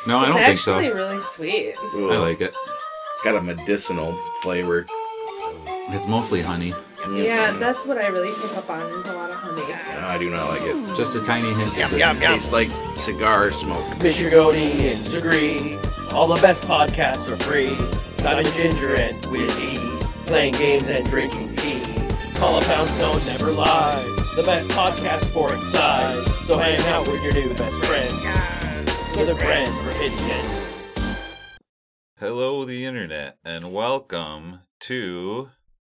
No, I don't think so. It's actually really sweet. Ooh, I like it. It's got a medicinal flavor. It's mostly honey. Yeah, that's what I really pick up on is a lot of honey. No, I do not like it. Just a tiny hint. It tastes like cigar smoke. Mr. Godin's agree. All the best podcasts are free. Simon Ginger and Willie. Playing games and drinking tea. Call a Poundstone never lies. The best podcast for its size. So hang out with your new best friend. With a friend for Indian. Hello, the internet, and welcome to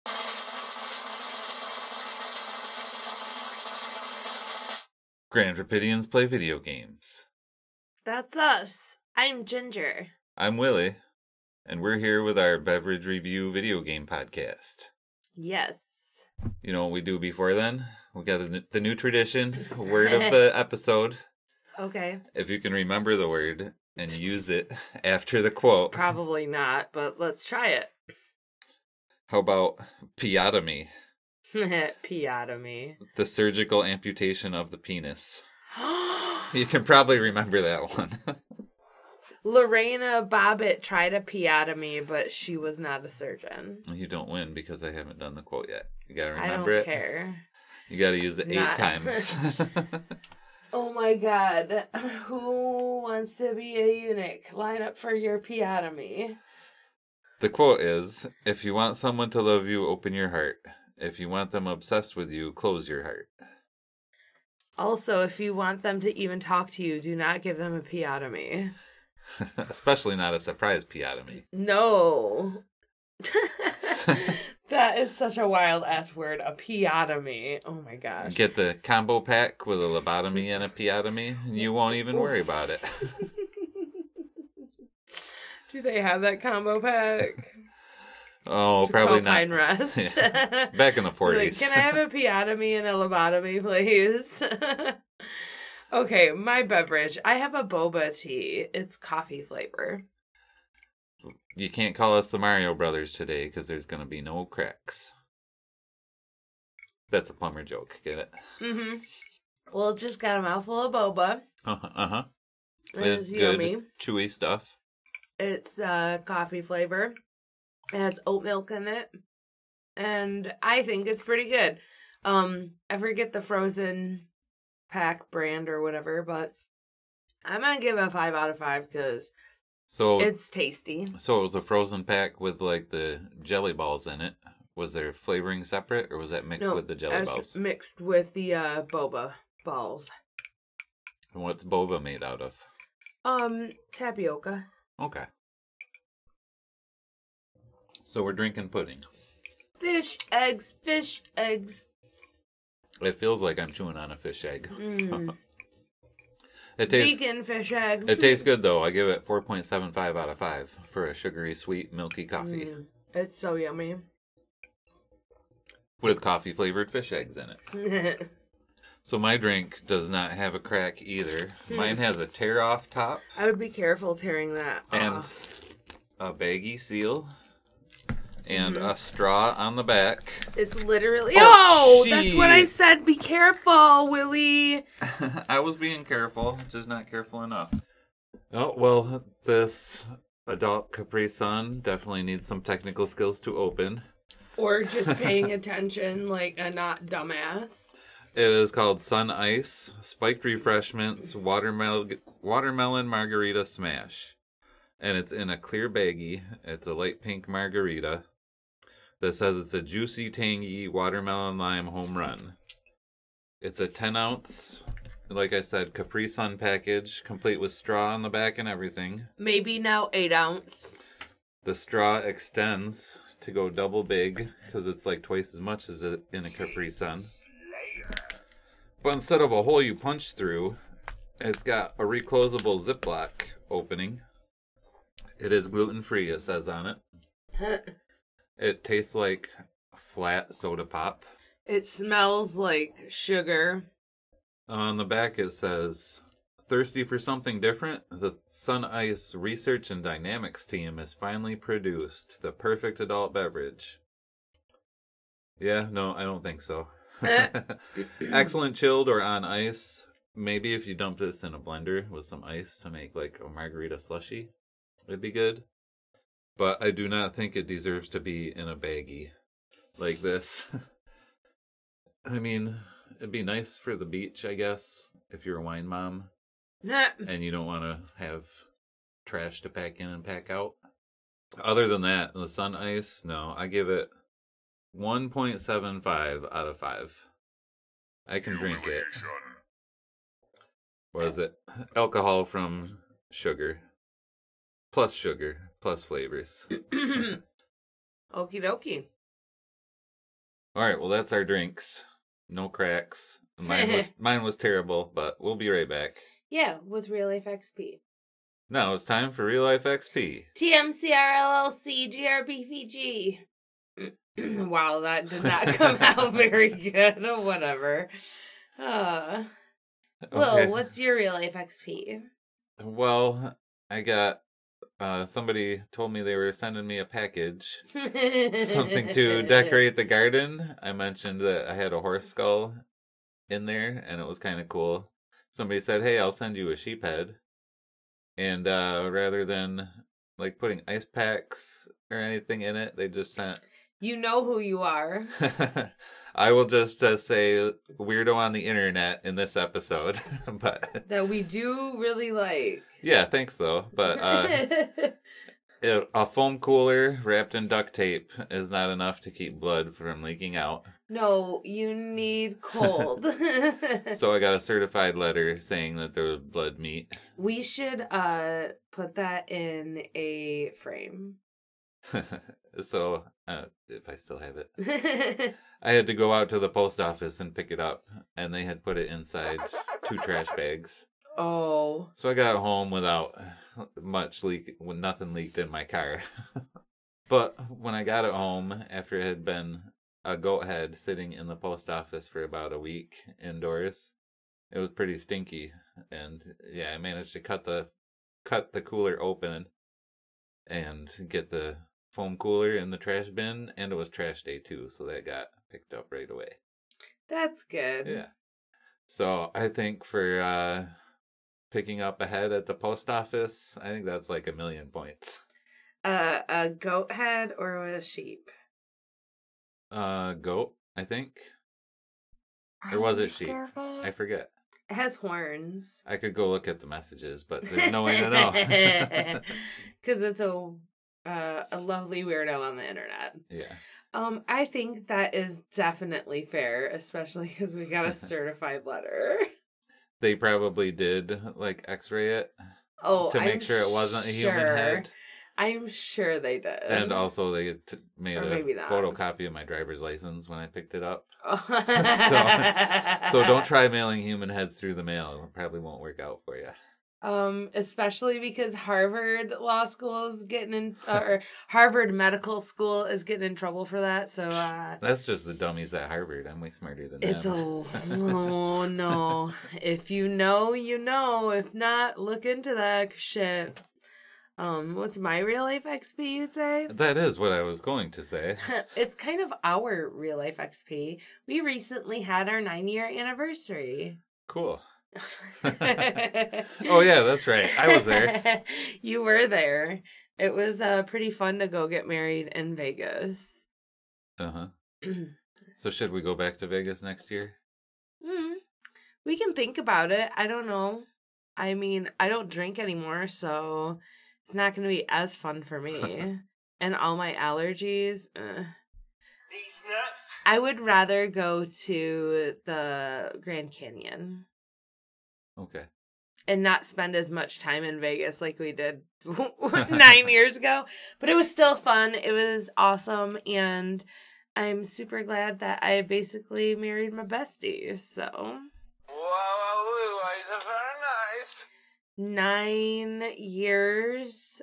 Grand Rapidians Play Video Games. That's us. I'm Ginger. I'm Willie, and we're here with our beverage review video game podcast. Yes. You know what we do before then? We got the new tradition, word of the episode. Okay. If you can remember the word and use it after the quote. Probably not, but let's try it. How about piotomy? Piotomy. The surgical amputation of the penis. You can probably remember that one. Lorena Bobbitt tried a piotomy, but she was not a surgeon. You don't win because I haven't done the quote yet. You gotta I remember don't it. care. You gotta use it 8 times. Oh my god. Who wants to be a eunuch? Line up for your piotomy. The quote is, if you want someone to love you, open your heart. If you want them obsessed with you, close your heart. Also, if you want them to even talk to you, do not give them a piotomy. Especially not a surprise piotomy. No. That is such a wild-ass word, a piotomy. Oh my gosh. Get the combo pack with a lobotomy and a piotomy, and you won't even worry about it. Do they have that combo pack? Oh, probably not. Pine Rest. Yeah. Back in the 40s. Like, can I have a piotomy and a lobotomy, please? Okay, my beverage. I have a boba tea. It's coffee flavor. You can't call us the Mario Brothers today because there's going to be no cracks. That's a plumber joke. Get it? Mm-hmm. Well, it just got a mouthful of boba. Uh-huh. It's good, yummy. chewy stuff. It's coffee flavor. It has oat milk in it. And I think it's pretty good. I forget the frozen pack brand or whatever, but I'm going to give it a 5 out of 5 because it's tasty. So it was a frozen pack with like the jelly balls in it. Was there flavoring separate or was that mixed with the jelly balls? Mixed with the boba balls. And what's boba made out of? Tapioca. Okay. So we're drinking pudding. Fish eggs. It feels like I'm chewing on a fish egg. Vegan fish egg. It tastes good though. I give it 4.75 out of 5 for a sugary, sweet, milky coffee. It's so yummy. With coffee flavored fish eggs in it. So my drink does not have a crack either. Mine has a tear off top. I would be careful tearing that and off. A baggy seal. And a straw on the back. It's literally... Oh, that's what I said. Be careful, Willie. I was being careful, just not careful enough. Oh, well, this adult Capri Sun definitely needs some technical skills to open. Or just paying attention like a not dumbass. It is called Sun Ice, Spiked Refreshments, Watermelon Margarita Smash. And it's in a clear baggie. It's a light pink margarita. That says it's a juicy, tangy watermelon lime home run. It's a 10-ounce, like I said, Capri Sun package, complete with straw on the back and everything. Maybe now 8 ounce. The straw extends to go double big, because it's like twice as much as in a Capri Sun. But instead of a hole you punch through, it's got a reclosable Ziploc opening. It is gluten-free, it says on it. It tastes like flat soda pop. It smells like sugar. On the back it says, thirsty for something different? The Sun Ice Research and Dynamics team has finally produced the perfect adult beverage. Yeah, no, I don't think so. Excellent chilled or on ice. maybe if you dump this in a blender with some ice to make like a margarita slushy, it'd be good. But I do not think it deserves to be in a baggie like this. I mean, it'd be nice for the beach, I guess, if you're a wine mom and you don't want to have trash to pack in and pack out. Other than that, the Sun Ice, no, I give it 1.75 out of 5. I can drink it. What is it? Alcohol from sugar, plus flavors. Okie dokie. All right, well, that's our drinks. No cracks. Mine was terrible, but we'll be right back. Yeah, with Real Life XP. Now it's time for Real Life XP. TMCR LLC GRBVG. Wow, that did not come out very good. Whatever. Will, Okay. what's your Real Life XP? Well, I got somebody told me they were sending me a package, something to decorate the garden. I mentioned that I had a horse skull in there, and it was kind of cool. Somebody said, "Hey, I'll send you a sheep head," and rather than like putting ice packs or anything in it, they just sent. You know who you are. I will just say weirdo on the internet in this episode, but That we do really like. yeah, thanks though. But a foam cooler wrapped in duct tape is not enough to keep blood from leaking out. No, you need cold. So I got a certified letter saying that there was blood meat. We should put that in a frame. So if I still have it, I had to go out to the post office and pick it up, and they had put it inside 2 trash bags. Oh. So I got home without much leak, when nothing leaked in my car. But when I got it home, after it had been a goat head sitting in the post office for about a week indoors, it was pretty stinky. And yeah, I managed to cut the cooler open and get the foam cooler in the trash bin, and it was trash day too, so that got picked up right away. That's good. Yeah. So I think for picking up a head at the post office, I think that's like 1,000,000 points. A goat head or a sheep? Goat, I think. Or was it sheep? I forget. It has horns. I could go look at the messages, but there's no way to know. Because it's a lovely weirdo on the internet. Yeah. I think that is definitely fair, especially because we got a certified letter. They probably did like X-ray it Oh, to make I'm sure it wasn't a human head. I'm sure they did. And also they made Or a maybe not. photocopy of my driver's license when I picked it up. so So don't try mailing human heads through the mail. It probably won't work out for you. Especially because Harvard Law School is getting in, or Harvard Medical School is getting in trouble for that. So That's just the dummies at Harvard. I'm way smarter than it's them. oh no. If you know, you know. If not, look into that shit. What's my real life XP, you say? That is what I was going to say. It's kind of our real life XP. We recently had our 9-year anniversary. Cool. Oh yeah, that's right. I was there. You were there. It was pretty fun to go get married in Vegas. Uh-huh. So should we go back to Vegas next year? We can think about it. I don't know. I mean, I don't drink anymore, so it's not going to be as fun for me. And all my allergies. I would rather go to the Grand Canyon. Okay. And not spend as much time in Vegas like we did 9 years ago. But it was still fun. It was awesome. And I'm super glad that I basically married my bestie. So. Wow, is it very nice? 9 years.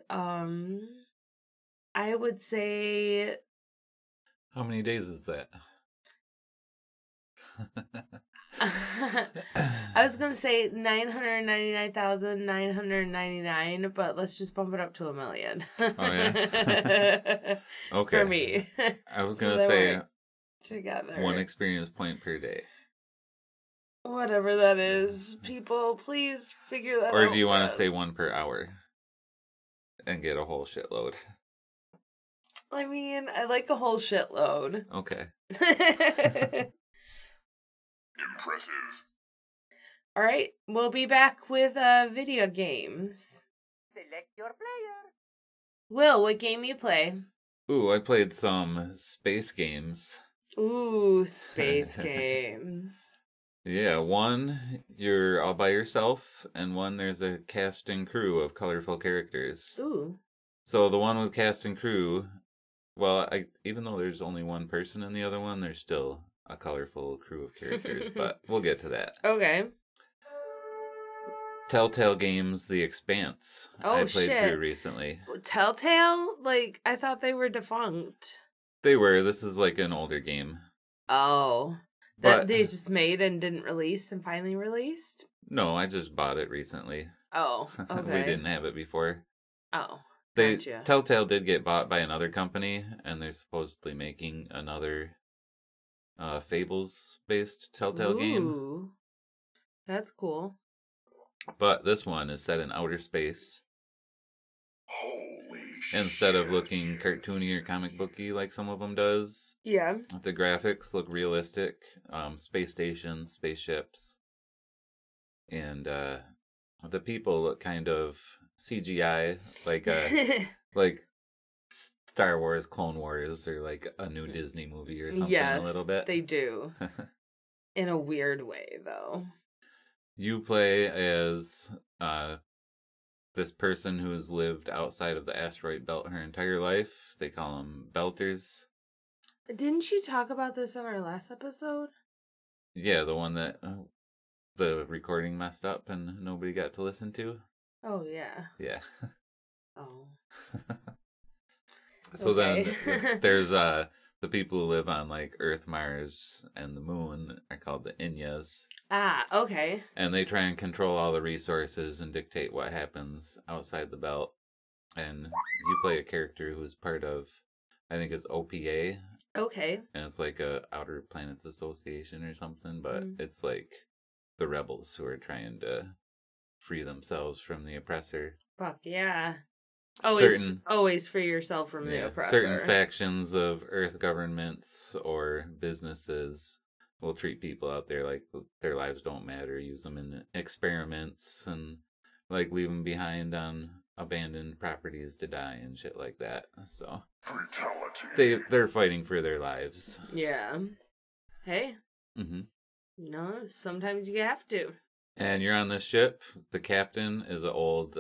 I would say. How many days is that? I was gonna say 999,999, but let's just bump it up to 1,000,000. Oh yeah. Okay. For me. I was So gonna that say we're together. 1 experience point per day. Whatever that is, people, please figure that out. Or do you want to for say us. 1 per hour and get a whole shitload? I mean, I like a whole shitload. Okay. Impressive. All right, we'll be back with video games. Select your player. Will, what game you play? Ooh, I played some space games. Ooh, space games. Yeah, 1 you're all by yourself, and 1 there's a cast and crew of colorful characters. Ooh. So the one with cast and crew, well, even though there's only 1 person in the other one, there's still a colorful crew of characters, but we'll get to that. Okay. Telltale Games The Expanse. Oh, I played shit. through recently. Telltale? Like, I thought they were defunct. They were. This is like an older game. Oh. But That they just made and didn't release and finally released? no, I just bought it recently. Oh, okay. We didn't have it before. Oh, They gotcha. Telltale did get bought by another company, and they're supposedly making another Fables-based Telltale game. Ooh. That's cool. But this one is set in outer space. Holy shit. Instead of looking cartoony or comic booky like some of them does, Yeah. the graphics look realistic. Space stations, spaceships, and the people look kind of CGI, like like Star Wars, Clone Wars, or like a new Disney movie or something. Yes, a little bit. they do. In a weird way, though. You play as this person who's lived outside of the asteroid belt her entire life. They call them Belters. Didn't you talk about this in our last episode? Yeah, the one that the recording messed up and nobody got to listen to. Oh, yeah. Yeah. Oh. So Okay. then there's the people who live on like Earth, Mars, and the Moon are called the Inyas. Ah, okay. And they try and control all the resources and dictate what happens outside the belt. And you play a character who's part of, I think it's OPA, Okay. and it's like a Outer Planets Association or something, but Mm. it's like the rebels who are trying to free themselves from the oppressor. Fuck yeah. Always, Certain- always free yourself from the oppressor. certain factions of Earth governments or businesses will treat people out there like their lives don't matter, use them in experiments, and like leave them behind on abandoned properties to die and shit like that. So Fatality. they're fighting for their lives. Yeah. Hey, Hmm. no, sometimes you have to. And you're on this ship. The captain is an old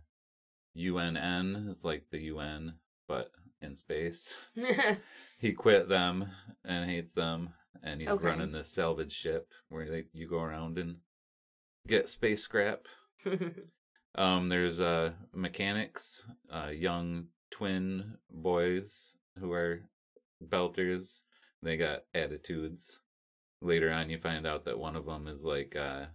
UNN, is like the UN, but in space. He quit them and hates them, and he's Okay. running this salvage ship where you go around and get space scrap. There's mechanics, young twin boys who are belters. They got attitudes. Later on, you find out that one of them is like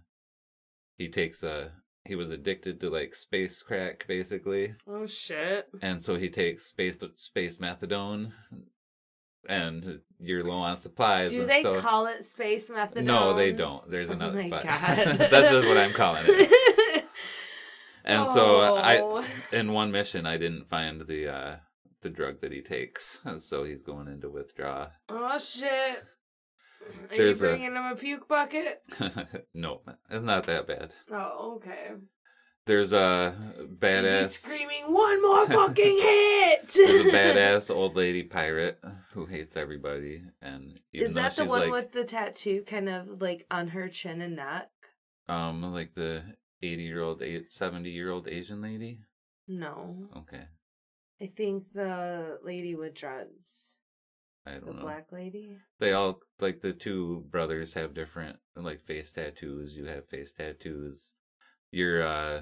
he was addicted to like space crack basically, Oh shit. and so he takes space methadone, and you're low on supplies. Do and they so, call it space methadone? No, they don't. There's Oh another. my but God. that's just what I'm calling it. And so Oh. in one mission, I didn't find the drug that he takes, so he's going in to withdraw. Oh shit. Are There's you bringing him a puke bucket? No, it's not that bad. Oh, okay. There's a He's badass. just screaming, one more fucking hit! There's a badass old lady pirate who hates everybody, and even Is though that the she's one like, with the tattoo kind of like on her chin and neck? like the 70-year-old Asian lady? No. Okay, I think the lady with dreads. I The don't know. black lady? They all, like, the two brothers have different, like, face tattoos. You have face tattoos. You're,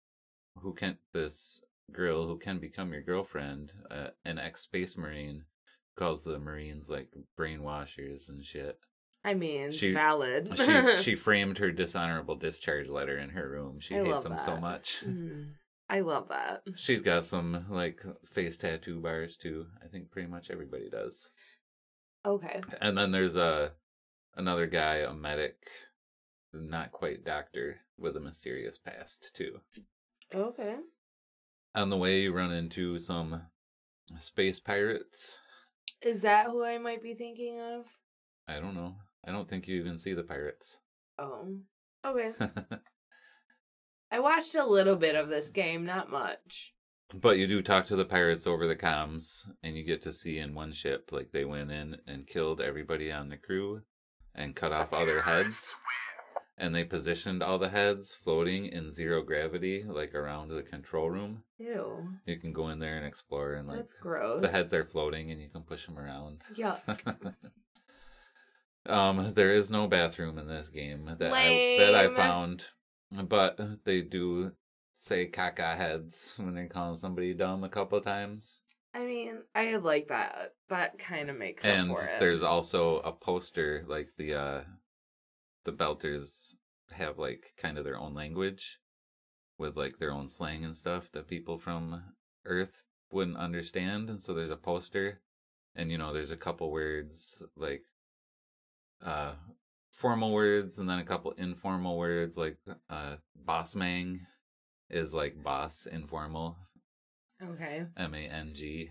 this girl who can become your girlfriend, an ex-space marine, calls the Marines, like, brainwashers and shit. I mean, She- valid. She framed her dishonorable discharge letter in her room. She I hates love them so that. much. Mm, I love that. She's got some, like, face tattoo bars, too. I think pretty much everybody does. Okay. And then there's another guy, a medic, not quite doctor with a mysterious past, too. Okay. On the way, you run into some space pirates. Is that who I might be thinking of? I don't know. I don't think you even see the pirates. Oh. Okay. I watched a little bit of this game, not much. But you do talk to the pirates over the comms, and you get to see in one ship, like, they went in and killed everybody on the crew and cut off all their heads. And they positioned all the heads floating in zero gravity, like, around the control room. Ew. You can go in there and explore, and, like, That's gross. the heads are floating, and you can push them around. Yuck. There is no bathroom in this game that I Lame. found, but they do say caca heads when they call somebody dumb a couple of times. I mean, I like that. That kind of makes up And for it. there's also a poster, like the Belters have like kind of their own language with like their own slang and stuff that people from Earth wouldn't understand. And so there's a poster, and you know, there's a couple words like formal words and then a couple informal words, like boss mang is like boss informal, Okay. MANG.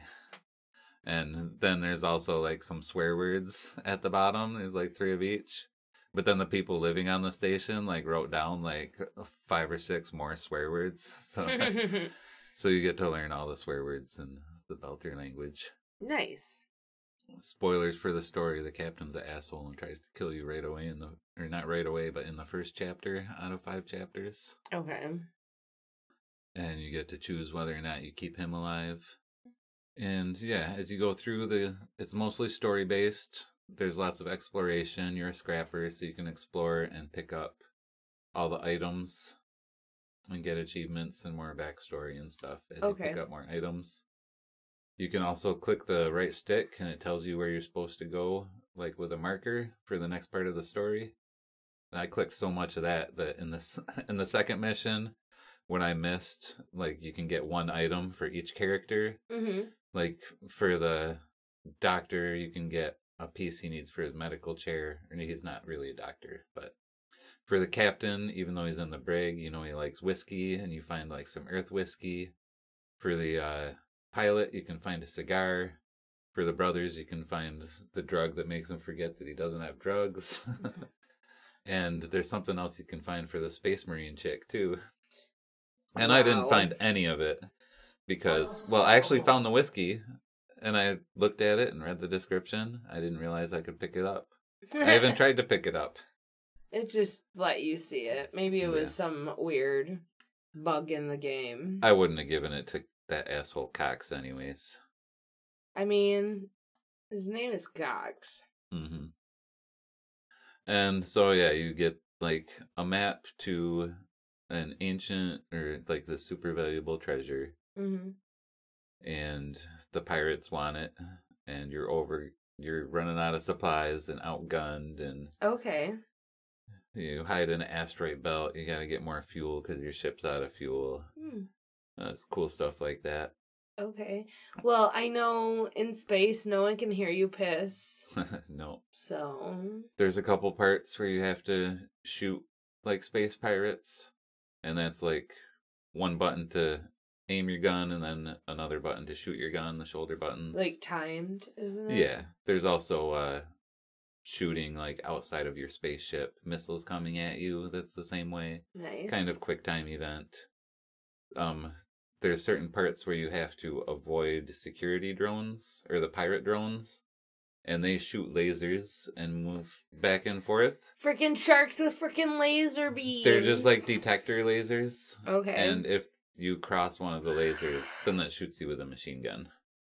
And then there's also like some swear words at the bottom. There's like 3 of each. But then the people living on the station like wrote down like 5 or 6 more swear words. So so you get to learn all the swear words in the Belter language. Nice. Spoilers for the story: the captain's an asshole and tries to kill you right away or not right away, but in the first chapter out of 5 chapters. Okay. And you get to choose whether or not you keep him alive. And yeah, as you go through it's mostly story based. There's lots of exploration. You're a scrapper, so you can explore and pick up all the items and get achievements and more backstory and stuff as you pick up more items. You can also click the right stick and it tells you where you're supposed to go, like with a marker for the next part of the story. And I clicked so much of that in the second mission, when I missed, like, you can get 1 item for each character. Mm-hmm. Like for the doctor, you can get a piece he needs for his medical chair. And he's not really a doctor, but for the captain, even though he's in the brig, you know, he likes whiskey, and you find like some earth whiskey. For the pilot, you can find a cigar. For the brothers, you can find the drug that makes him forget that he doesn't have drugs. And there's something else you can find for the space marine chick too. And I didn't find any of it because, well, I actually found the whiskey and I looked at it and read the description. I didn't realize I could pick it up. I even tried to pick it up. It just let you see it. Maybe it was some weird bug in the game. I wouldn't have given it to that asshole Cox anyways. I mean, his name is Cox. Mm-hmm. And so, yeah, you get like a map to an ancient or like the super valuable treasure. Mm-hmm. And the pirates want it, and you're running out of supplies and outgunned, and okay, you hide in an asteroid belt. You gotta get more fuel because your ship's out of fuel. It's cool stuff like that. Okay. Well, I know in space no one can hear you piss. No. So there's a couple parts where you have to shoot like space pirates, and that's like 1 button to aim your gun and then another button to shoot your gun, the shoulder buttons. Like timed, isn't it? Yeah. There's also shooting like outside of your spaceship, missiles coming at you. That's the same way. Nice. Kind of quick time event. There's certain parts where you have to avoid security drones or the pirate drones, and they shoot lasers and move back and forth. Freaking sharks with freaking laser beams. They're just like detector lasers. Okay. And if you cross one of the lasers, then that shoots you with a machine gun.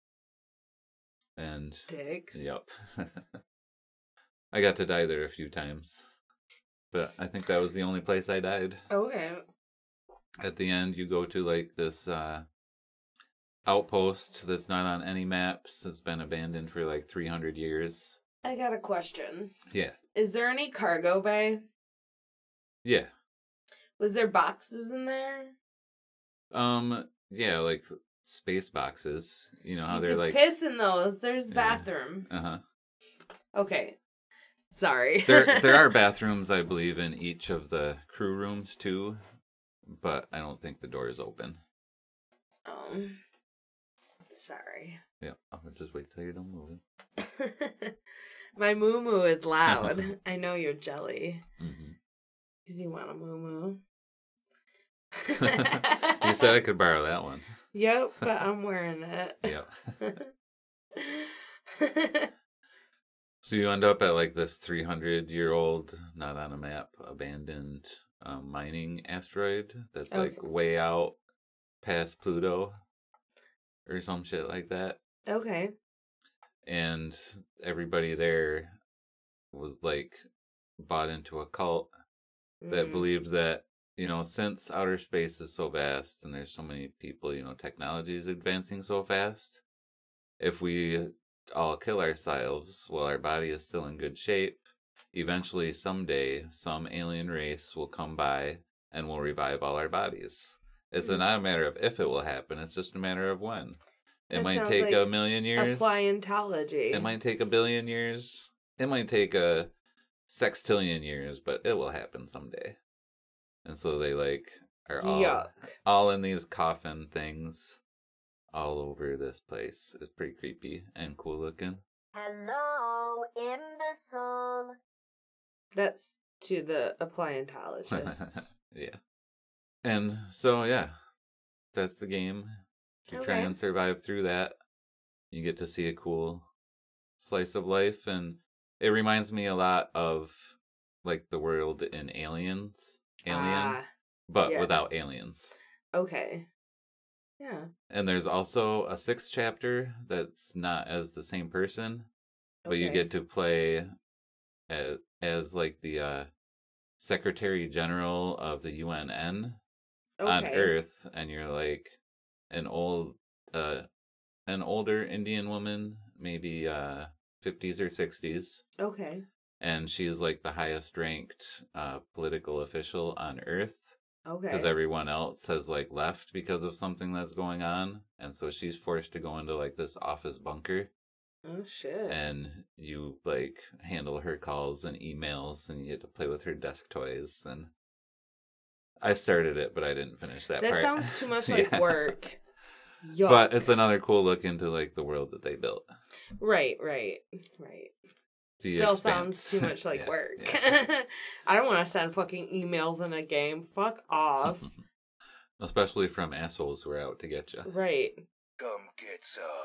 And dicks. Yep. I got to die there a few times, but I think that was the only place I died. Okay. At the end, you go to like this outpost that's not on any maps. It's been abandoned for like 300 years. I got a question. Yeah. Is there any cargo bay? Yeah. Was there boxes in there? Yeah, like space boxes. You know how you they're could like piss in those. There's bathroom. Uh-huh. Okay. Sorry. There are bathrooms, I believe, in each of the crew rooms too, but I don't think the door is open. Sorry. Yeah, I'll just wait till you're done moving. My moo-moo is loud. I know you're jelly. Mm-hmm. Because you want a moo-moo. You said I could borrow that one. Yep, but I'm wearing it. Yep. So you end up at like this 300-year-old, not on a map, abandoned mining asteroid that's like way out past Pluto or some shit like that. Okay. And everybody there was like bought into a cult that believed that, you know, since outer space is so vast and there's so many people, you know, technology is advancing so fast, if we all kill ourselves while our body is still in good shape, eventually someday some alien race will come by and will revive all our bodies. It's not a matter of if it will happen, it's just a matter of when. It might take like 1,000,000 years. Appliantology. It might take 1,000,000,000 years. It might take a sextillion years, but it will happen someday. And so they like are all in these coffin things all over this place. It's pretty creepy and cool looking. Hello, imbecile. That's to the appliantologists. Yeah. And so, yeah, that's the game. You try and survive through that. You get to see a cool slice of life, and it reminds me a lot of like the world in Alien, but without aliens. Okay. Yeah. And there's also a 6th chapter that's not as the same person, but you get to play as like the Secretary General of the UNN on Earth, and you're like an older Indian woman, maybe 50s or 60s. Okay. And she's like the highest ranked political official on Earth. Okay. Because everyone else has like left because of something that's going on, and so she's forced to go into like this office bunker. Oh shit. And you like handle her calls and emails, and you get to play with her desk toys. And I started it, but I didn't finish that part. That sounds too much like work. Yuck. But it's another cool look into like the world that they built. Right. Still sounds too much like work. Yeah. I don't want to send fucking emails in a game. Fuck off. Especially from assholes who are out to get you. Right. Come get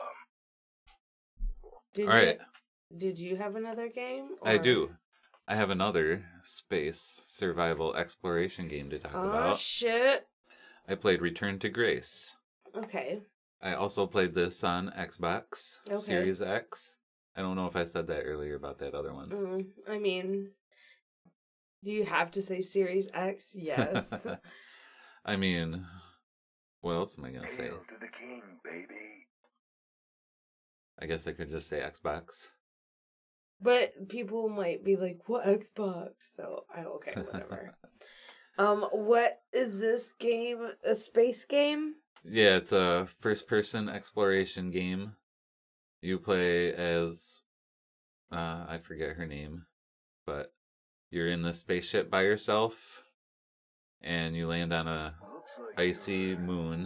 some. Did you have another game? Or? I do. I have another space survival exploration game to talk about. Oh, shit. I played Return to Grace. Okay. I also played this on Xbox Series X. I don't know if I said that earlier about that other one. I mean, do you have to say Series X? Yes. I mean, what else am I going to say? Hail to the king, baby. I guess I could just say Xbox. But people might be like, what Xbox? So, okay, whatever. What is this game? A space game? Yeah, it's a first-person exploration game. You play as, I forget her name, but you're in the spaceship by yourself, and you land on a icy moon.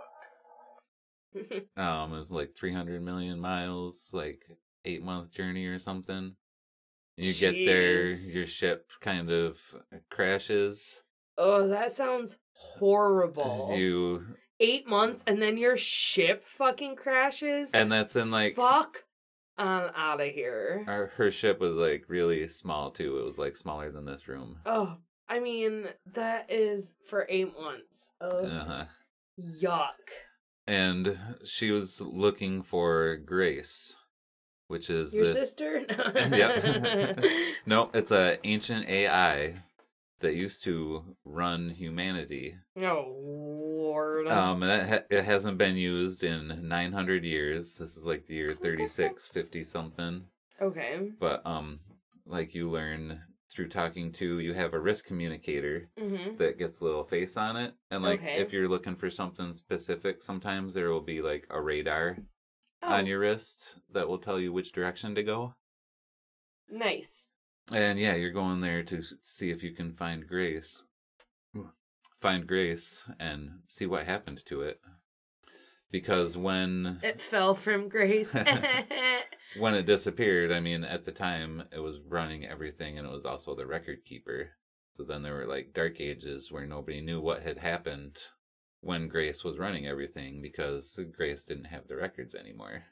It's like 300 million miles, like 8-month journey or something. You get there, your ship kind of crashes. Oh, that sounds horrible. 8 months and then your ship fucking crashes? And that's in like... Fuck out of here. Her ship was like really small too. It was like smaller than this room. Oh, I mean, that is for 8 months. Oh, yuck. And she was looking for Grace, which is your sister? Yep. No, it's an ancient AI that used to run humanity. Oh, Lord. It hasn't been used in 900 years. This is like the year 3650 something. Okay. But like you learn through talking to, you have a risk communicator that gets a little face on it, and like if you're looking for something specific, sometimes there will be like a radar on your wrist that will tell you which direction to go. Nice. And yeah, you're going there to see if you can find Grace. Find Grace and see what happened to it. Because when It fell from grace. when it disappeared, I mean, at the time, it was running everything, and it was also the record keeper. So then there were, like, dark ages where nobody knew what had happened when Grace was running everything, because Grace didn't have the records anymore.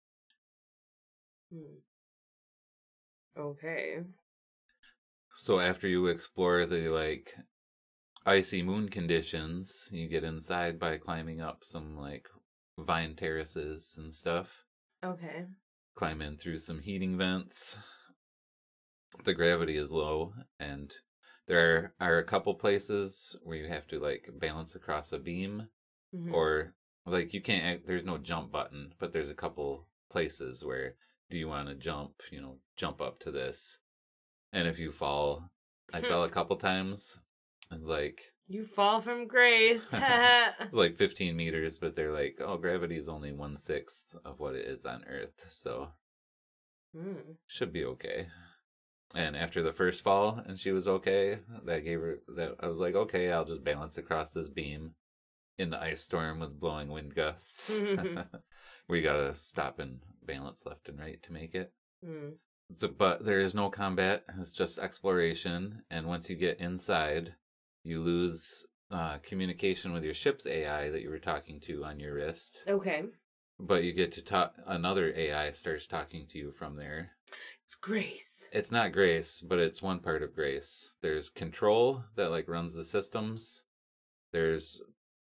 Okay. So after you explore the, like, icy moon conditions, you get inside by climbing up some, like, vine terraces and stuff. Okay. Climb in through some heating vents. The gravity is low, and there are a couple places where you have to, like, balance across a beam, Mhm. or, like, you can't, there's no jump button, but there's a couple places where, do you want to jump, jump up to this? And if you fall, I fell a couple times. It's like, You fall from grace. it's like 15 meters, but they're like, oh, gravity is only 1/6 of what it is on Earth, so should be okay. And after the first fall, and she was okay, that gave her that. I was like, okay, I'll just balance across this beam in the ice storm with blowing wind gusts. We gotta stop and balance left and right to make it. But there is no combat; it's just exploration. And once you get inside, you lose communication with your ship's AI that you were talking to on your wrist. Okay. But you get to talk. Another AI starts talking to you from there. It's grace. It's not Grace, but it's one part of Grace. There's Control that, like, runs the systems. There's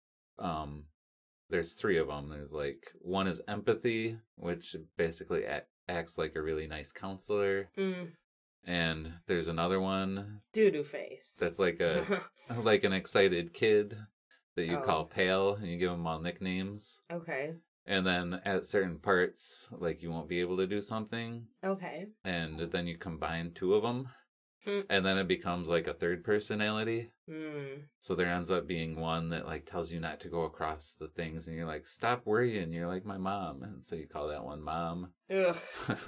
three of them. There's, like, one is Empathy, which basically acts like a really nice counselor. And there's another one Doo-doo face. that's like like an excited kid that you call Pale, and you give them all nicknames. Okay. And then at certain parts, like, you won't be able to do something. Okay. And then you combine two of them. And then it becomes like a third personality. So there ends up being one that, like, tells you not to go across the things. And you're like, stop worrying. You're like my mom. And so you call that one Mom. Ugh.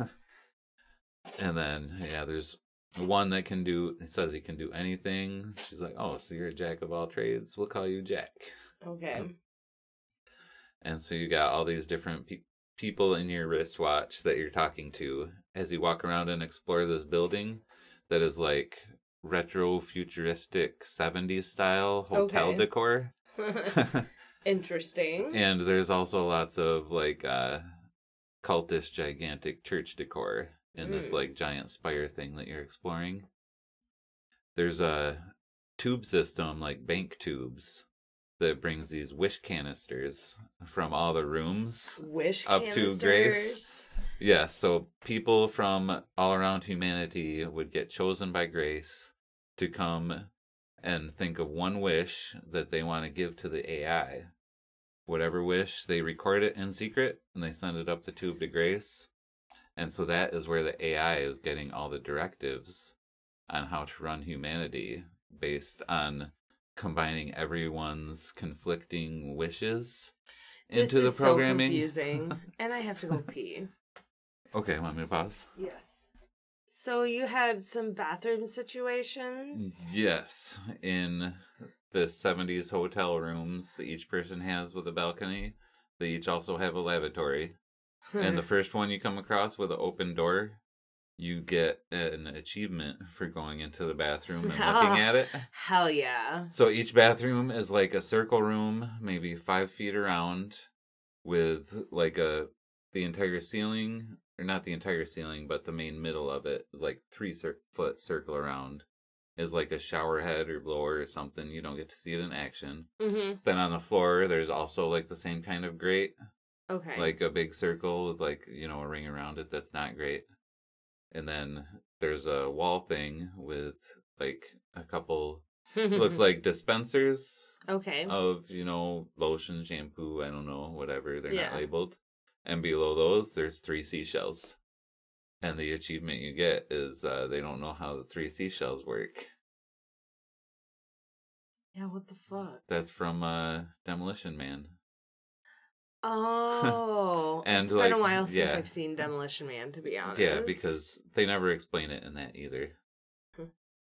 And then, yeah, there's one that says he can do anything. She's like, oh, so you're a jack of all trades. We'll call you Jack. Okay. And so you got all these different people in your wristwatch that you're talking to as you walk around and explore this building that is like retro futuristic 70s style hotel decor. Interesting. And there's also lots of, like, cultish gigantic church decor in this, like, giant spire thing that you're exploring. There's a tube system, like bank tubes, that brings these wish canisters from all the rooms Wish up canisters. to Grace. Yeah, so people from all around humanity would get chosen by Grace to come and think of one wish that they want to give to the AI. Whatever wish, they record it in secret and they send it up the tube to Grace. And so that is where the AI is getting all the directives on how to run humanity based on combining everyone's conflicting wishes into the programming. This is so confusing. And I have to go pee. Okay, want me to pause? Yes. So you had some bathroom situations? Yes. In the 70s hotel rooms that each person has with a balcony, they each also have a lavatory. And the first one you come across with an open door, you get an achievement for going into the bathroom and looking at it. Hell yeah. So each bathroom is like a circle room, maybe 5 feet around, with like the entire ceiling, or not the entire ceiling, but the main middle of it, like 3-foot circle around, is like a shower head or blower or something. You don't get to see it in action. Then on the floor, there's also like the same kind of grate. Okay. Like a big circle with, like, a ring around it that's not great. And then there's a wall thing with, like, a couple, looks like dispensers. Okay. Of, lotion, shampoo, I don't know, whatever. They're Yeah. not labeled. And below those, there's 3 seashells. And the achievement you get is they don't know how the 3 seashells work. Yeah, what the fuck? That's from Demolition Man. Oh. And it's been a like, while since yeah. I've seen Demolition Man, to be honest. Yeah, because they never explain it in that either.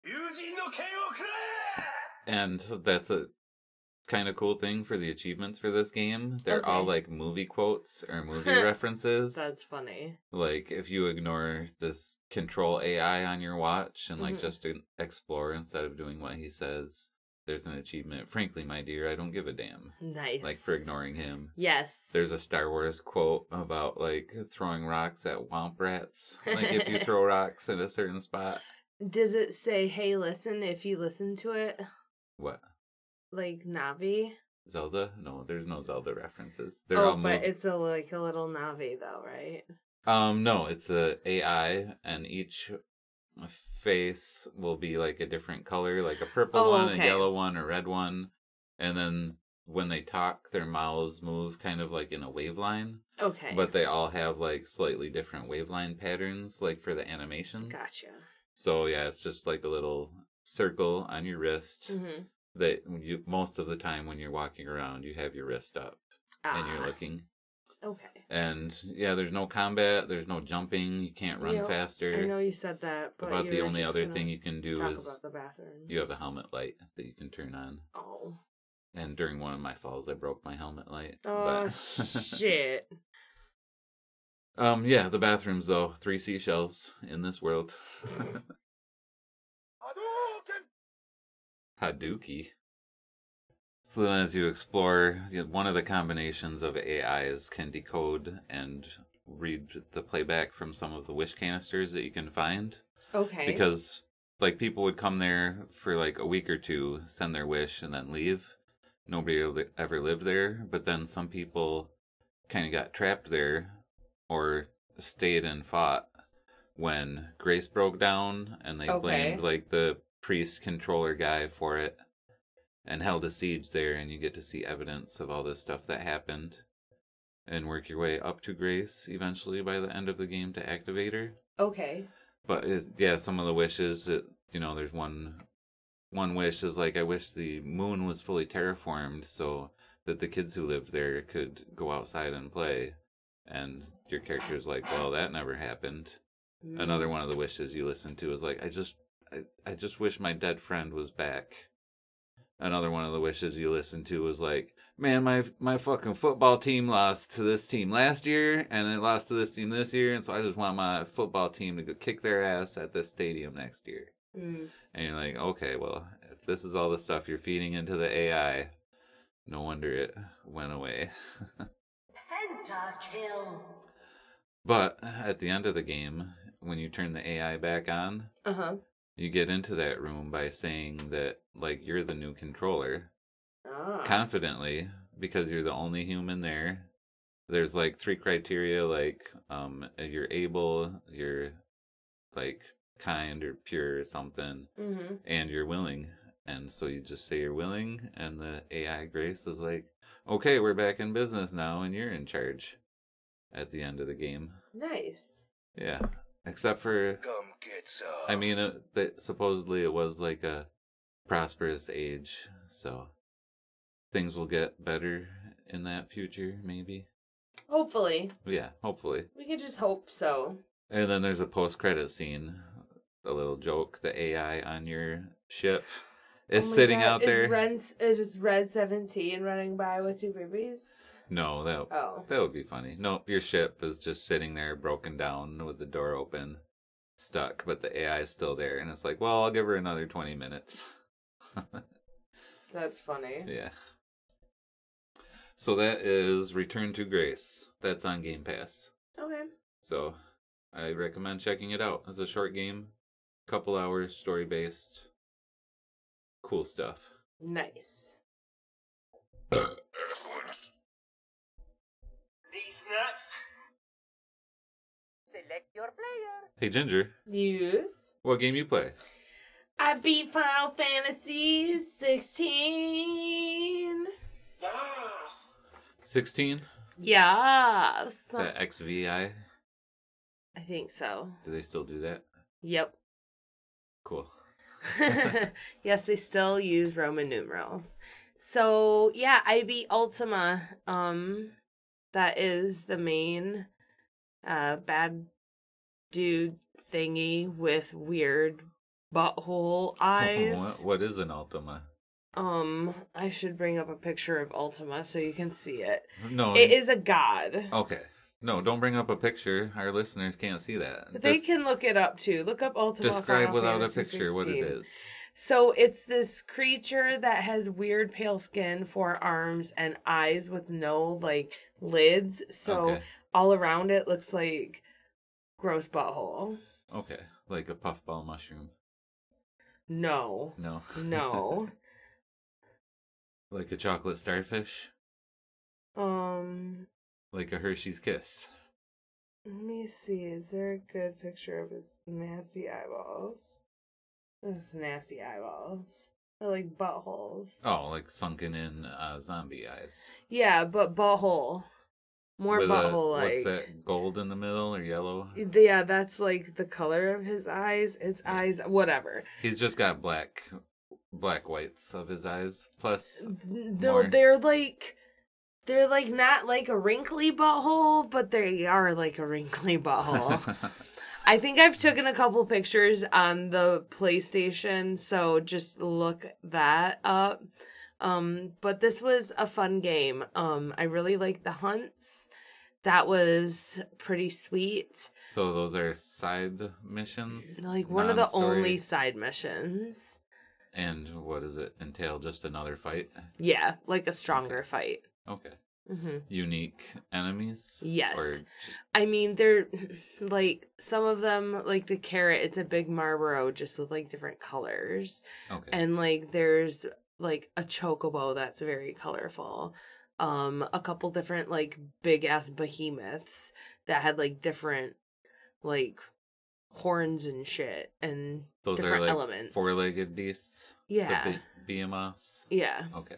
And that's a kind of cool thing for the achievements for this game. They're all Okay. like movie quotes or movie references. That's funny. Like if you ignore this control AI on your watch and like Mhm. just explore instead of doing what he says, there's an achievement. Frankly, my dear, I don't give a damn. Nice. Like for ignoring him. Yes. There's a Star Wars quote about like throwing rocks at womp rats. Like if you throw rocks at a certain spot. Does it say, hey, listen, if you listen to it? What? Like Navi? Zelda? No, there's no Zelda references. They're all but it's a little Navi though, right? No, it's a AI, and each face will be like a different color, like a purple Oh, one, okay. a yellow one, a red one, and then when they talk, their mouths move kind of like in a wave line, Okay. but they all have like slightly different wave line patterns, like for the animations. Gotcha. So yeah, it's just like a little circle on your wrist Mm-hmm. that you most of the time when you're walking around, you have your wrist up and you're looking. Okay. And yeah, there's no combat, there's no jumping, you can't run Yep, faster. I know you said that, but About you the were only just other gonna thing you can do talk is about the bathrooms. you have a helmet light that you can turn on. Oh. And during one of my falls, I broke my helmet light. Oh, but- shit. Yeah, the bathrooms though, 3 seashells in this world. Hadouken. So then as you explore, one of the combinations of AIs can decode and read the playback from some of the wish canisters that you can find. Okay. Because, like, people would come there for, like, a week or two, send their wish, and then leave. Nobody ever lived there. But then some people kind of got trapped there or stayed and fought when Grace broke down, and they Okay. blamed, like, the priest controller guy for it and held a siege there, and you get to see evidence of all this stuff that happened and work your way up to Grace eventually by the end of the game to activate her. Okay. But yeah, some of the wishes, there's one wish is like, I wish the moon was fully terraformed so that the kids who lived there could go outside and play. And your character's like, well, that never happened. Another one of the wishes you listen to is like, I just wish my dead friend was back. Another one of the wishes you listen to was like, man, my fucking football team lost to this team last year, and it lost to this team this year, and so I just want my football team to go kick their ass at this stadium next year. Mm. And you're like, okay, well, if this is all the stuff you're feeding into the AI, no wonder it went away. Pentakill. But at the end of the game, when you turn the AI back on, Uh-huh. you get into that room by saying that, like, you're the new controller. Ah. Confidently, because you're the only human there. There's like 3 criteria, like you're able, you're like kind or pure or something, Mm-hmm. and you're willing. And so you just say you're willing, and the AI Grace is like, okay, we're back in business now, and you're in charge at the end of the game. Nice. Yeah, except for, Come get some. I mean, supposedly it was like a prosperous age, so things will get better in that future, maybe. Hopefully. Yeah, hopefully. We could just hope so. And then there's a post-credit scene, a little joke. The AI on your ship is Oh my sitting God, out there. Is Red 17 running by with 2 babies? No, Oh. that would be funny. Nope, your ship is just sitting there, broken down with the door open, stuck, but the AI is still there. And it's like, well, I'll give her another 20 minutes. That's funny. Yeah. So that is Return to Grace. That's on Game Pass. Okay. So I recommend checking it out. It's a short game, couple hours, story based. Cool stuff. Nice. Excellent. These nuts. Select your player. Hey Ginger, Use. what game you play? I beat Final Fantasy 16. Yes. 16? Yes. Is that XVI? I think so. Do they still do that? Yep. Cool. Yes, they still use Roman numerals. So yeah, I beat Ultima. That is the main bad dude thingy with weird butthole eyes. What is an Ultima? I should bring up a picture of Ultima so you can see it. No. It is a god. Okay. No, don't bring up a picture. Our listeners can't see that. But they can look it up too. Look up Ultima. Describe Final without Fantasy a picture what it 16. is. So it's this creature that has weird pale skin, 4 arms, and eyes with no like lids. So Okay. all around it looks like gross butthole. Okay. Like a puffball mushroom. No. No. No. Like a chocolate starfish. Like a Hershey's Kiss. Let me see. Is there a good picture of his nasty eyeballs? This is nasty eyeballs. They're like buttholes. Oh, like sunken in zombie eyes. Yeah, but butthole. More With butthole what's like. that? Gold in the middle or yellow? Yeah, that's like the color of his eyes. It's eyes, whatever. He's just got black whites of his eyes. Plus, No, more- they're like not like a wrinkly butthole, but they are like a wrinkly butthole. I think I've taken a couple pictures on the PlayStation, so just look that up. But this was a fun game. I really liked the hunts. That was pretty sweet. So those are side missions? Like one of the Non-story? only side missions. And what does it entail? Just another fight? Yeah, like a stronger fight. Okay. hmm Unique enemies? Yes. Or just, I mean, they're like some of them, like the carrot, it's a big Marlboro just with like different colors. okay. And like there's like a chocobo that's very colorful. A couple different like big ass behemoths that had like different like horns and shit and Those different are like elements. 4-legged beasts? Yeah. The behemoths? Yeah. Okay.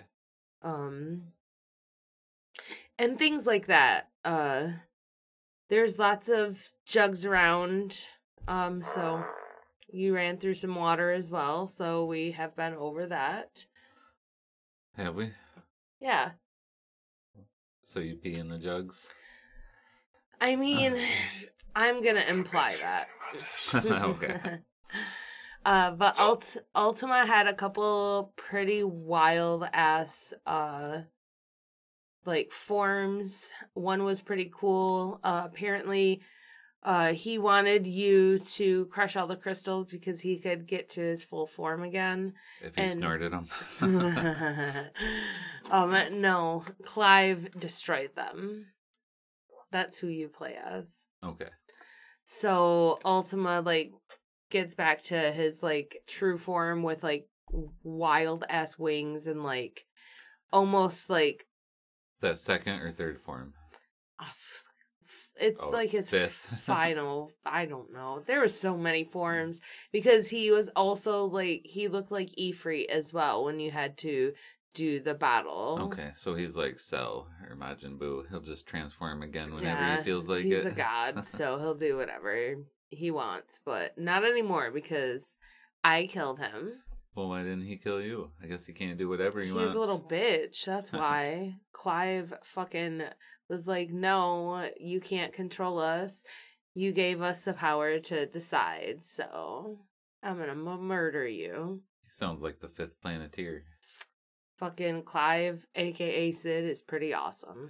And things like that. There's lots of jugs around. So you ran through some water as well, so we have been over that. Have we? Yeah. So you pee in the jugs? I mean, I'm gonna imply that. Okay. But Ultima had a couple pretty wild ass like forms. One was pretty cool. Apparently, he wanted you to crush all the crystals because he could get to his full form again. If you snorted them? No, Clive destroyed them. That's who you play as. Okay. So Ultima like gets back to his like true form with like wild ass wings and like almost like Is that second or third form? it's Oh, like it's his fifth. final. I don't know. There were so many forms because he was also like he looked like Ifrit as well when you had to do the battle. Okay, so he's like Cell or Majin Buu. He'll just transform again whenever Yeah, he feels like he's it. a god, so he'll do whatever he wants, but not anymore because I killed him. Well, why didn't he kill you? I guess he can't do whatever he wants. He's a little bitch. That's why Clive fucking was like, "No, you can't control us. You gave us the power to decide, so I'm gonna murder you." He sounds like the 5th Planeteer. Fucking Clive, aka Sid, is pretty awesome.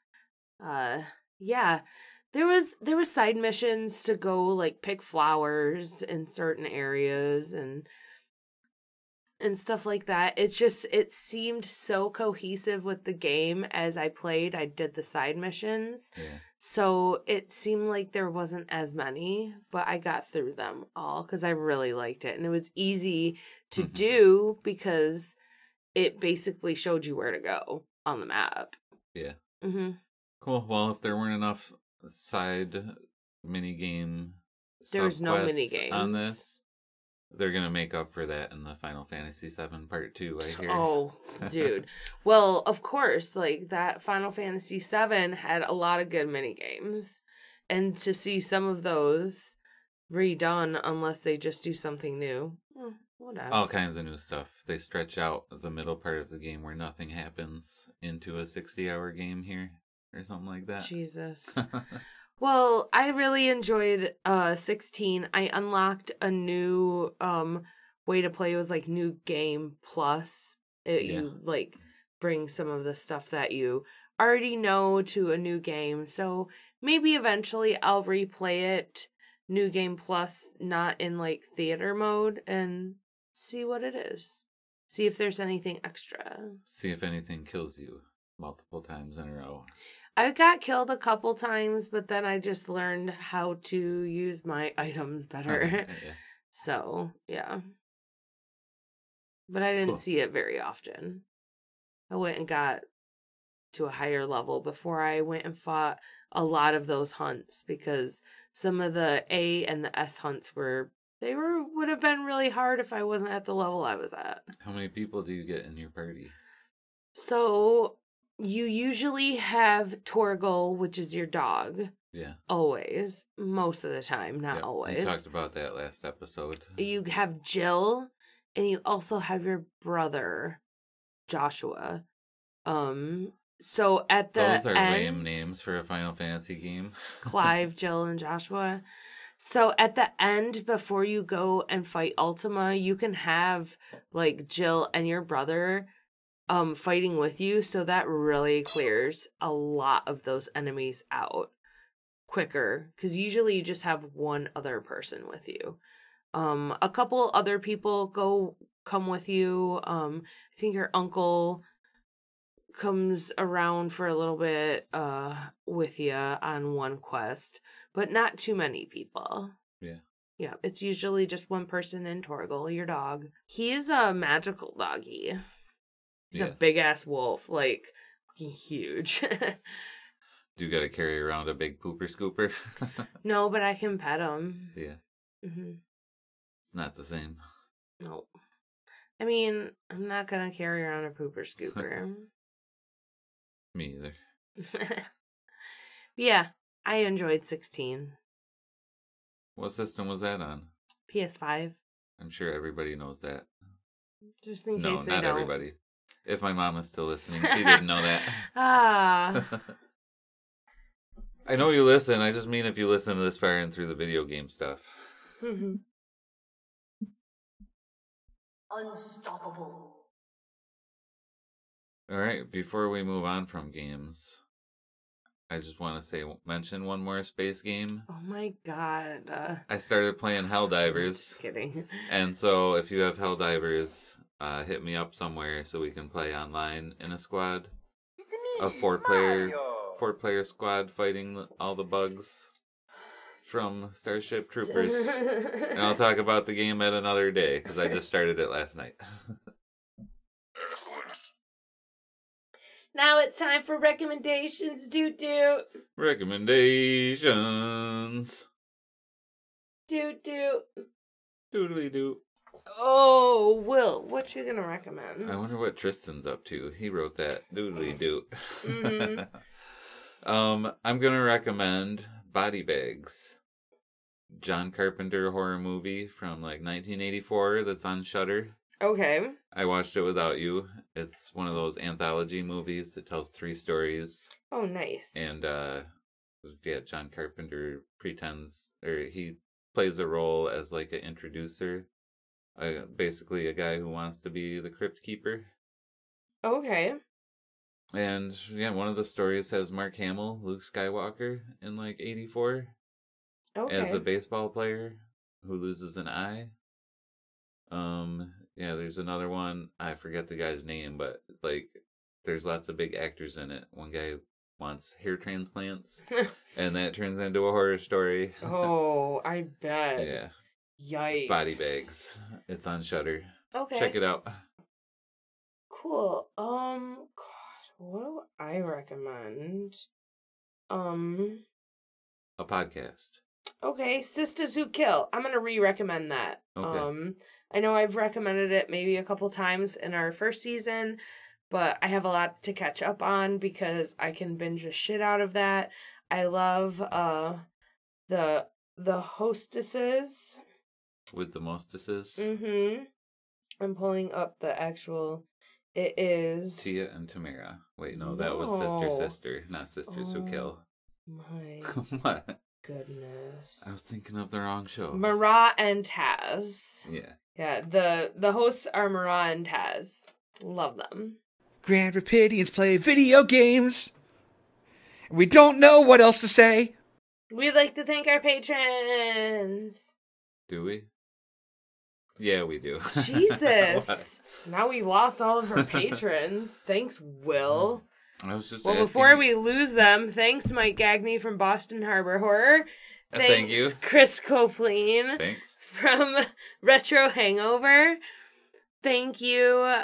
Yeah. There was side missions to go like pick flowers in certain areas and stuff like that. It seemed so cohesive with the game as I played. I did the side missions. Yeah. So it seemed like there wasn't as many, but I got through them all because I really liked it. And it was easy to do because it basically showed you where to go on the map. Yeah. Mm-hmm. Cool. Well, if there weren't enough side minigame There's no subquests minigames. on this, they're going to make up for that in the Final Fantasy VII Part 2, I hear. Oh, dude. Well, of course, like that Final Fantasy VII had a lot of good mini games, and to see some of those redone, unless they just do something new, whatever. All kinds of new stuff. They stretch out the middle part of the game where nothing happens into a 60-hour game here, or something like that. Jesus. Well, I really enjoyed 16. I unlocked a new way to play. It was like New Game Plus. You like bring some of the stuff that you already know to a new game. So maybe eventually I'll replay it New Game Plus, not in like theater mode, and see what it is. See if there's anything extra. See if anything kills you multiple times in a row. I got killed a couple times, but then I just learned how to use my items better. Okay, yeah. So, yeah. But I didn't see it very often. I went and got to a higher level before I went and fought a lot of those hunts, because some of the A and the S hunts would have been really hard if I wasn't at the level I was at. How many people do you get in your party? So you usually have Torgal, which is your dog. Yeah. Always. Most of the time, not Yep, always. You talked about that last episode. You have Jill, and you also have your brother, Joshua. So at the Those are end, lame names for a Final Fantasy game. Clive, Jill, and Joshua. So at the end, before you go and fight Ultima, you can have like Jill and your brother fighting with you, so that really clears a lot of those enemies out quicker, because usually you just have one other person with you. A couple other people come with you. I think your uncle comes around for a little bit with you on one quest, but not too many people. Yeah, it's usually just one person in Torgal, your dog. He's a magical doggy. He's a big ass wolf, like huge. Do you gotta carry around a big pooper scooper? No, but I can pet him. Yeah. Mm-hmm. It's not the same. No. I mean, I'm not gonna carry around a pooper scooper. Me either. Yeah, I enjoyed 16. What system was that on? PS5. I'm sure everybody knows that. Just in No, case they not don't. everybody. If my mom is still listening, she didn't know that. Ah. I know you listen. I just mean if you listen to this far and through the video game stuff. Unstoppable. All right, before we move on from games, I just want to mention one more space game. Oh my god. I started playing Helldivers. Just kidding. And so if you have Helldivers, hit me up somewhere so we can play online in a squad. A four-player squad fighting all the bugs from Starship Troopers. And I'll talk about the game at another day, because I just started it last night. Excellent. Now it's time for recommendations, Doot. Recommendations. Doot. Doodly doo. Oh, Will, what you gonna recommend? I wonder what Tristan's up to. He wrote that. Doodly doo. Mhm. I'm gonna recommend Body Bags. John Carpenter horror movie from like 1984 that's on Shudder. Okay. I watched it without you. It's one of those anthology movies that tells 3 stories. Oh, nice. And John Carpenter he plays a role as like an introducer. Basically a guy who wants to be the crypt keeper. Okay. And yeah, one of the stories has Mark Hamill, Luke Skywalker, in like 84 Okay. as a baseball player who loses an eye. Yeah, there's another one. I forget the guy's name, but like there's lots of big actors in it. One guy wants hair transplants, and that turns into a horror story. Oh, I bet. Yeah. Yikes. Body Bags. It's on Shudder. Okay. Check it out. Cool. God, what do I recommend? A podcast. Okay, Sisters Who Kill. I'm gonna re-recommend that. Okay. I know I've recommended it maybe a couple times in our first season, but I have a lot to catch up on because I can binge the shit out of that. I love the hostesses. With the mostesses. Mm-hmm. I'm pulling up the actual. It is Tia and Tamara. Wait, no, that was Sister, not Sisters Who Kill. My What? goodness. I was thinking of the wrong show. Marat and Taz. Yeah. Yeah, the hosts are Marat and Taz. Love them. Grand Rapidians play video games. We don't know what else to say. We'd like to thank our patrons. Do we? Yeah, we do. Jesus. Now we lost all of our patrons. Thanks, Will. I was just Well, asking- before we lose them, thanks Mike Gagney from Boston Harbor Horror. Thank you. Chris Copleen Thanks. from Retro Hangover. Thank you,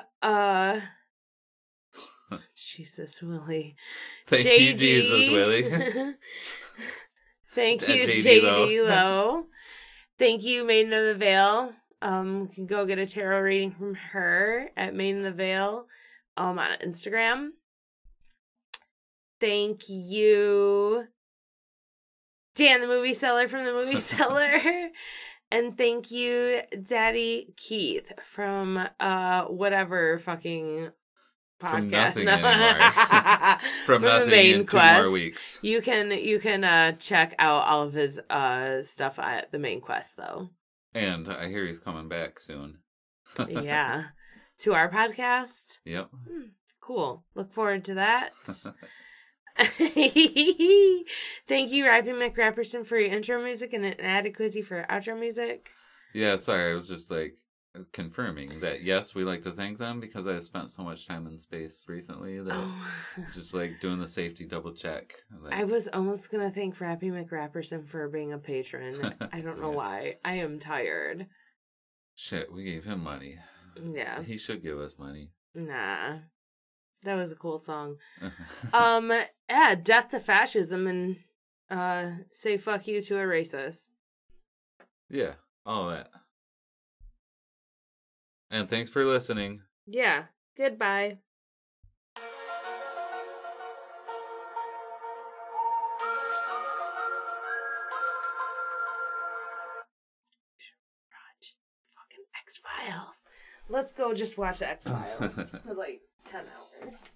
Jesus Willie. Thank you, Jesus Willie. Thank you, JD JD Lowe. Thank you, Maiden of the Veil. You can go get a tarot reading from her at Maiden of the Veil on Instagram. Thank you, Dan the Movie Seller from the Movie Seller. And thank you, Daddy Keith from whatever fucking podcast. From nothing anymore. From the nothing Main in 2 Quest. more weeks. You can check out all of his stuff at the Main Quest though. And I hear he's coming back soon. Yeah. To our podcast. Yep. Cool. Look forward to that. Thank you, Rappy McRapperson, for your intro music and Inadequacy for outro music. Yeah, sorry, I was just like confirming that yes, we like to thank them because I spent so much time in space recently that just like doing the safety double check. Like, I was almost gonna thank Rappy McRapperson for being a patron. I don't know why. I am tired. Shit, we gave him money. Yeah. He should give us money. Nah. That was a cool song. Yeah, death to fascism and say fuck you to a racist. Yeah, all that. And thanks for listening. Yeah. Goodbye. Fucking X-Files. Let's go just watch X-Files for like 10 hours.